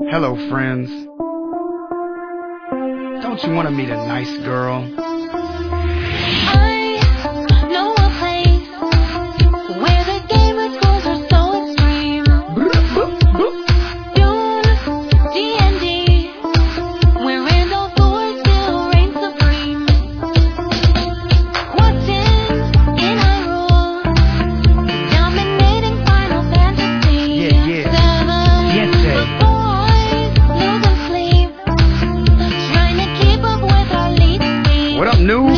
Hello, friends. Don't you want to meet a nice girl? I know a place where the gamers' goals are so extreme. Dune, D&D, where Randall Thor still reigns supreme. Watching in Hyrule, dominating Final Fantasy. Yeah. Seven, Siete. the boys losing sleep, trying to keep up with our lead speed. What up, noob?